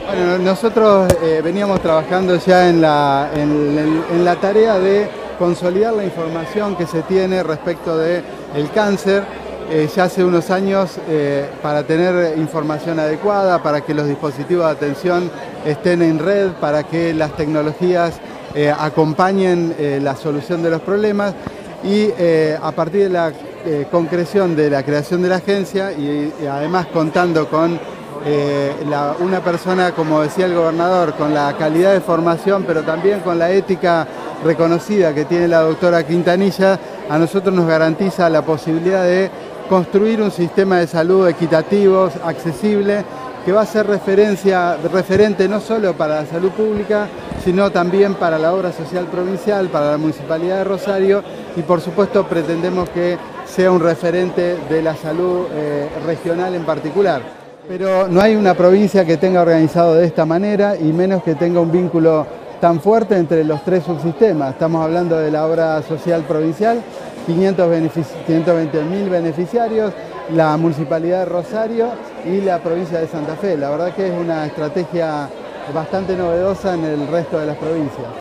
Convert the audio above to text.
Bueno, nosotros veníamos trabajando ya en la tarea de consolidar la información que se tiene respecto del cáncer ya hace unos años para tener información adecuada, para que los dispositivos de atención estén en red, para que las tecnologías acompañen la solución de los problemas y a partir de la concreción de la creación de la agencia y además contando con una persona, como decía el gobernador, con la calidad de formación, pero también con la ética reconocida que tiene la doctora Quintanilla, a nosotros nos garantiza la posibilidad de construir un sistema de salud equitativo, accesible, que va a ser referente no solo para la salud pública, sino también para la obra social provincial, para la Municipalidad de Rosario y por supuesto pretendemos que sea un referente de la salud regional en particular. Pero no hay una provincia que tenga organizado de esta manera y menos que tenga un vínculo tan fuerte entre los tres subsistemas. Estamos hablando de la obra social provincial, 520.000 beneficiarios, la Municipalidad de Rosario y la provincia de Santa Fe. La verdad que es una estrategia bastante novedosa en el resto de las provincias.